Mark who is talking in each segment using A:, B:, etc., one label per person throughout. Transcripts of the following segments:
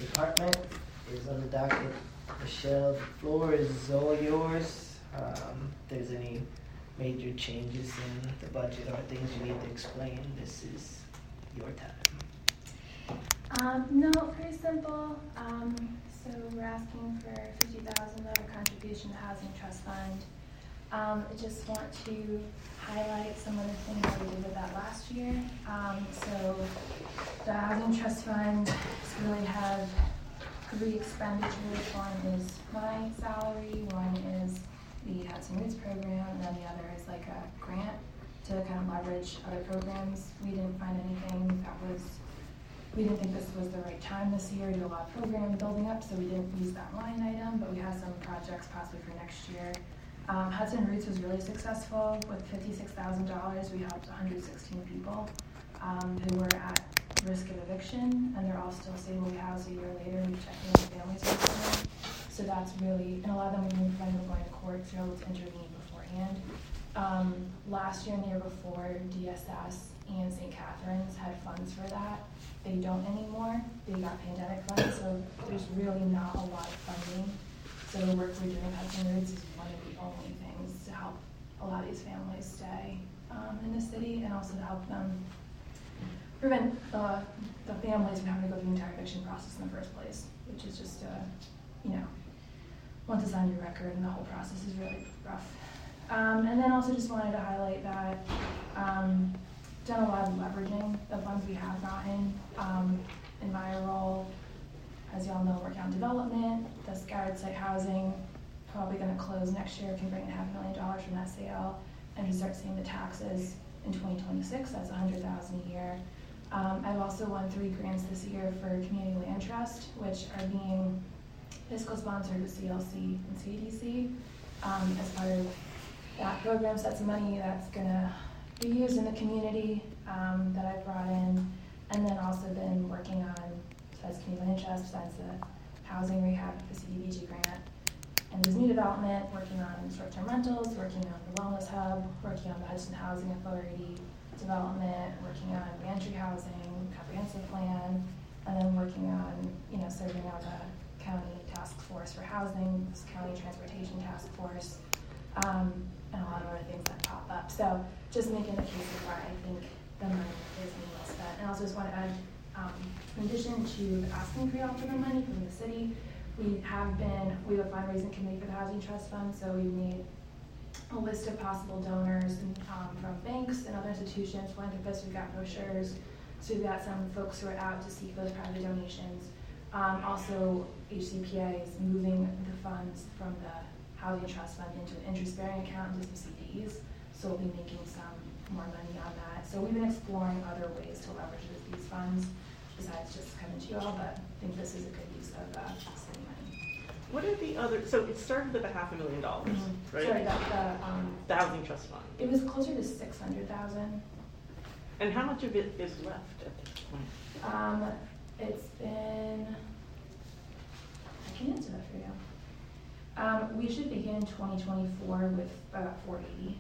A: department is on the docket. Michelle, the floor is all yours. If there's any major changes in the budget or things you need to explain, this is your time.
B: No, pretty simple. So we're asking for $50,000 contribution to Housing Trust Fund. I just want to highlight some of the things that we did with that last year. So the Housing Trust Fund really have 3 expenditures. One is my salary, one is the Hudson Roots program, and then the other is like a grant to kind of leverage other programs. We didn't find anything we didn't think this was the right time this year to do a lot of program building up, so we didn't use that line item, but we have some projects possibly for next year. Hudson Roots was really successful. With $56,000, we helped 116 people who were at risk of eviction, and they're all still stably housed a year later. We've checked in with families with them. So that's really, and a lot of them were even planning on going to court, so able to intervene beforehand. Last year and the year before, DSS and St. Catherine's had funds for that. They don't anymore. They got pandemic funds, so there's really not a lot of funding. So the work we're doing at Hudson Roots is one of the only things to help a lot of these families stay in the city, and also to help them prevent the families from having to go through the entire eviction process in the first place, which is just, once it's on your record, and the whole process is really rough. And then also just wanted to highlight that done a lot of leveraging the funds we have gotten. In my role, as y'all know, working on development, the scattered site housing, probably going to close next year, can bring in $500,000 from that sale, and we start seeing the taxes in 2026. That's $100,000 a year. I've also won 3 grants this year for Community Land Trust, which are being fiscal sponsored with CLC and CDC as part of that program. So that's money that's going to be used in the community that I've brought in, and then also been working on, besides Community Land Trust, besides the housing rehab, the CDBG grant, and there's new development, working on short-term rentals, working on the Wellness Hub, working on the Hudson Housing Authority development, working on reentry housing, comprehensive plan, and then working on, serving on the county task force for housing, this county transportation task force, and a lot of other things that pop up. So just making the case of why I think the money is being well spent. And also just want to add, in addition to asking for help for the money from the city, we have a fundraising committee for the Housing Trust Fund, so we need a list of possible donors from banks and other institutions, philanthropists. We've got brochures, so we've got some folks who are out to seek those private donations. Also, HCPA is moving the funds from the Housing Trust Fund into an interest-bearing account into some CDs, so we'll be making some more money on that. So we've been exploring other ways to leverage these funds besides just coming to you all, but I think this is a good use of city money.
C: What are the other, so it started with $500,000, right?
B: Sorry,
C: the Housing Trust Fund.
B: It was closer to $600,000.
C: And how much of it is left at this point?
B: It's been, I can answer that for you. We should begin 2024 with about $480.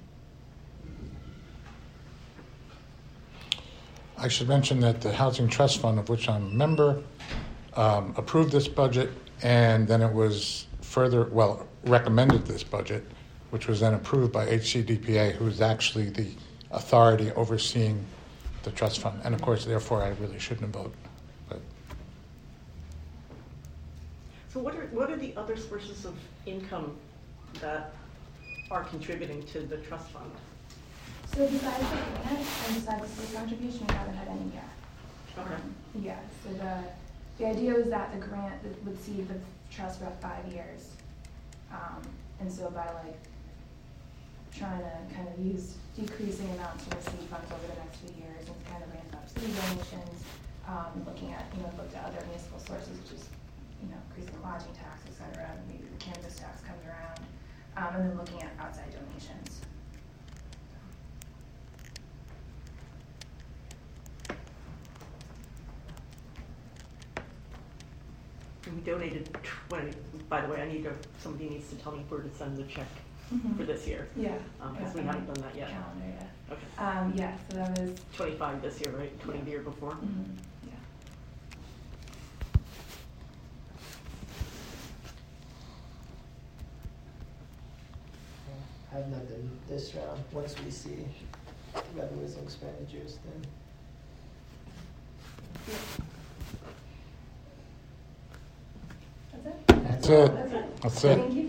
D: I should mention that the Housing Trust Fund, of which I'm a member, approved this budget, and then it was recommended this budget, which was then approved by HCDPA, who is actually the authority overseeing the trust fund. And of course, therefore, I really shouldn't vote. But.
C: So what are the other sources of income that are contributing to the trust fund?
B: So besides the grant and besides the state contribution, we haven't had any yet.
C: Okay.
B: So the idea was that the grant would see the trust for 5 years. And so by trying to kind of use decreasing amounts to receive funds over the next few years and kind of ramp up city donations, looking at, looked at other municipal sources, which is, increasing lodging tax, et cetera, maybe the cannabis tax comes around, and then looking at outside donations.
C: We donated 20. By the way, somebody needs to tell me where to send the check for this year.
B: Yeah.
C: Because we haven't done that yet.
B: Calendar, yeah.
C: Okay.
B: Yeah. So that was
C: 25 this year, right? 20 the year before.
B: Mm-hmm. Yeah.
A: have nothing this round. Once we see revenues and expenditures, then.
B: That's it?
D: That's it.
B: That's it.
D: That's it.
B: Thank you.